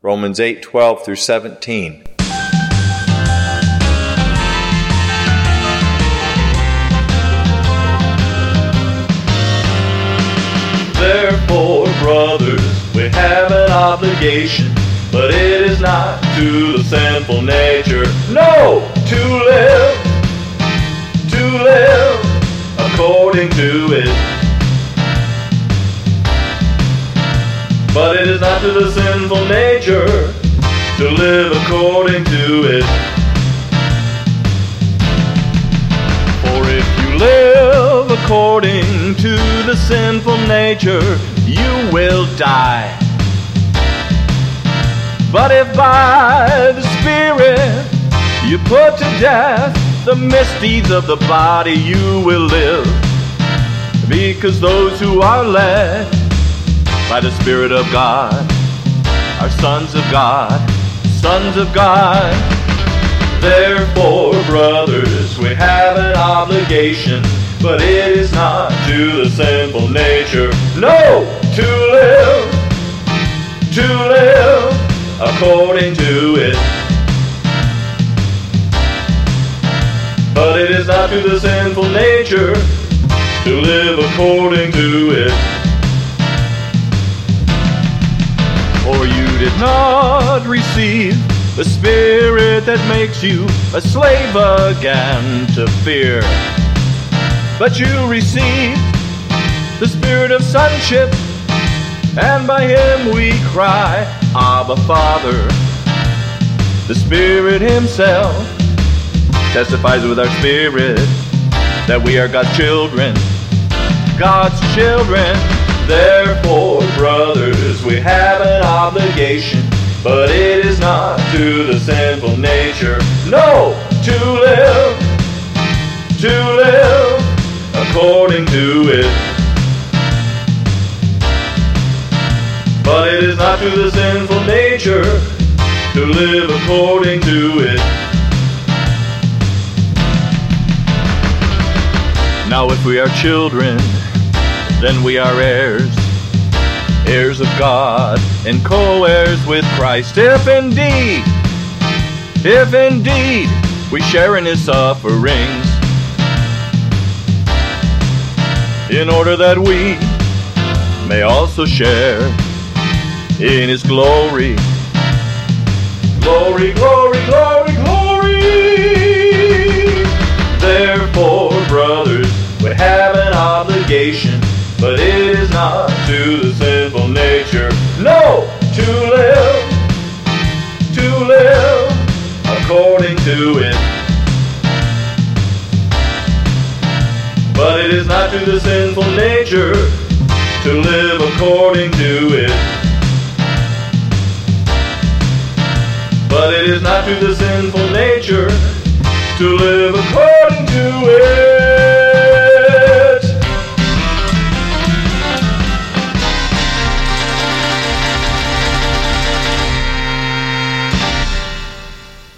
Romans 8:12 through 17. Therefore, brothers, we have an obligation, but it is not to the sinful nature, no, to live according to it. But it is not to the sinful nature to live according to it. For if you live according to the sinful nature, you will die. But if by the Spirit you put to death the misdeeds of the body, you will live. Because those who are led by the Spirit of God are sons of God, sons of God. Therefore, brothers, we have an obligation, but it is not to the sinful nature, no, to live according to it. But it is not to the sinful nature to live according to it. For you did not receive the Spirit that makes you a slave again to fear, but you received the Spirit of sonship, and by Him we cry, Abba, Father. The Spirit Himself testifies with our spirit that we are God's children, God's children. Therefore, brothers, we have an obligation, but it is not to the sinful nature, no, to live according to it. But it is not to the sinful nature to live according to it. Now if we are children, then we are heirs, heirs of God, and co-heirs with Christ. If indeed we share in His sufferings, in order that we may also share in His glory. Glory, glory, glory, glory. Therefore, brothers, we have an obligation, but it is not to the sinful nature, no, to live according to it. But it is not to the sinful nature to live according to it. But it is not to the sinful nature to live according to it.